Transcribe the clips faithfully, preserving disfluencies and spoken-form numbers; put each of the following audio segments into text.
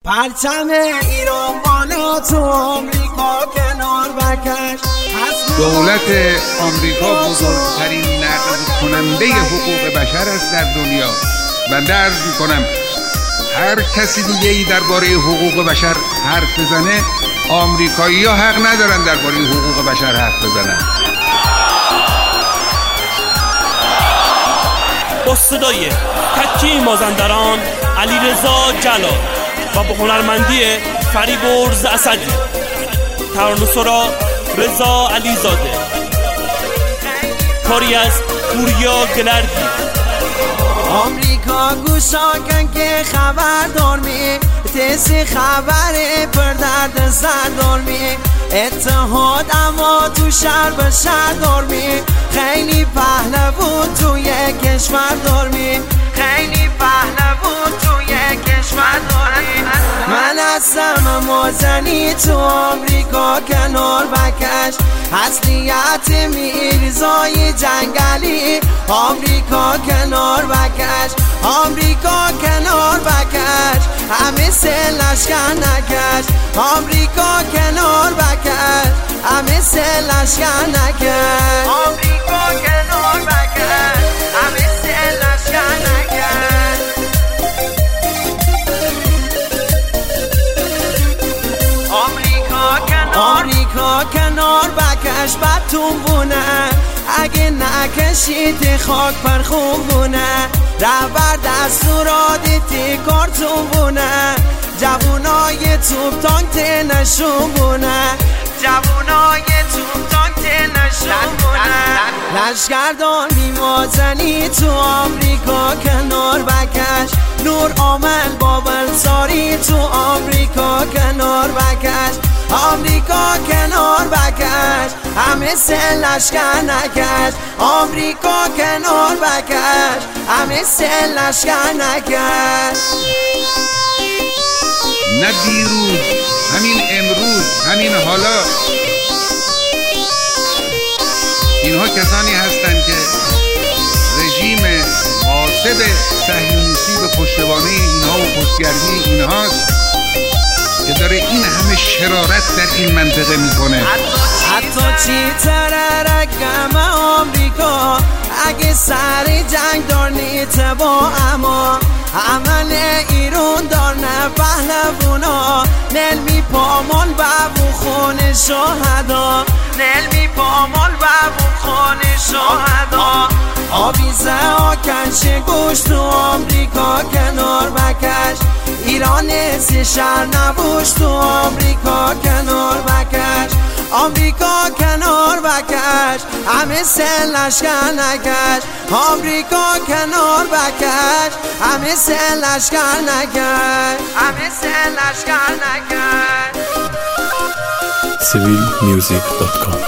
پرچم ایران بالا تو آمریکا کنار بکش. دولت آمریکا بزرگترین نقض کننده حقوق بشر است در دنیا. من عرض می‌کنم هر کسی دیگه ای درباره حقوق بشر حرف بزنه، آمریکایی‌ها حق ندارن درباره حقوق بشر حرف بزنن. با صدای تکی مازندران علیرضا جلال و با هنرمندی فریبرز اسدی، ترانه‌سرا رضا علیزاده، کاری از پوریا گلردی. آمریکا گوشا کن که خبر دار می تیسی خبر پر درد سر دار می اتحاد اما تو شهر به شهر دار می خیلی پهلوون توی کشور دار می خیلی پهلوون توی کشور دار می. من هستم مازنی تو آمریکا کنار بکش، اصلیت میرزای جنگلی آمریکا کنار بکش، آمریکا کنار بکش، همه سه لشکر نکش، آمریکا کنار بکش، همه سه لشکر نکش، آمریکا کنار بکش، همه سه لشکر نکش. آمریکا کنار بکش بدتون بونه، اگه نکشید خاک پر خون بونه، رهبر دستوراتی تی کارتون بونه، جوونای توپ تانک نشون بونه، جوونای توپ تانک نشون بونه. لشکردار میمازنی تو آمریکا کنار بکش، نور عامل بابل ساری تو آمریکا کنار بکش، آمریکا کنار بکش، همه سه لشکر نکش، آمریکا کنار بکش، همه سه لشکر نکش. نه دیروز، همین امروز، همین حالا اینها کسانی هستند که رژیم غاصب صهیونیستی به پشتوانه اینها و پشتگرمی اینهاست که داره این همه شرارت در این منطقه میکنه. حتی چی تررگم آمریکا اگه سر جنگ دار نیته با اما عمل ایرون دار نه پهلوونا، نل می پامال ببو خون شهدا، نل می پامال ببو خون شهدا. آویزه آکنش گوش تو آمریکا کنار بکش، ایران سی شهر نبوش تو آمریکا کنار بکش، آمریکا کنار بکش، همه سه لشکر نکش، آمریکا کنار بکش، همه سه لشکر نکش، همه سه لشکر نکش. سیویل میوزیک دات کام.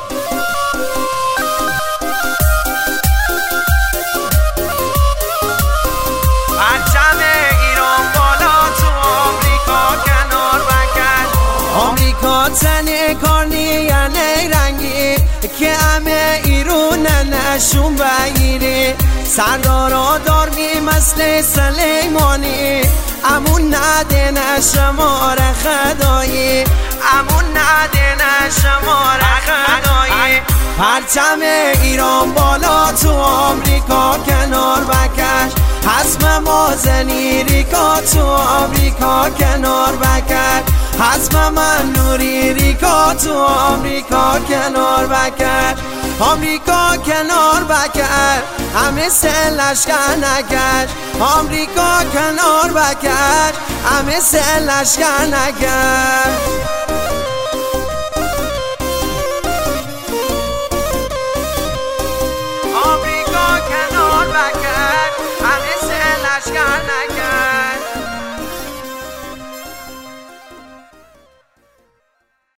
آمریکا تنه کار نیانه رنگی که همه ایرون نشون بگیری، سردارا دار می مثل سلیمانی، امون نده نشمار خدایی، امون نده نشمار خدایی. پرچم ایران بالا تو آمریکا کنار بکش، حسب مازنی ریکا تو آمریکا کنار بکش، حسب من نوری ریکا تو آمریکا کنار بکش، آمریکا کنار بکش، همه سه لشکر نکش، آمریکا کنار بکش، همه سه لشکر نکش. آمریکا کنار بکش، همه سه لشکر نکش.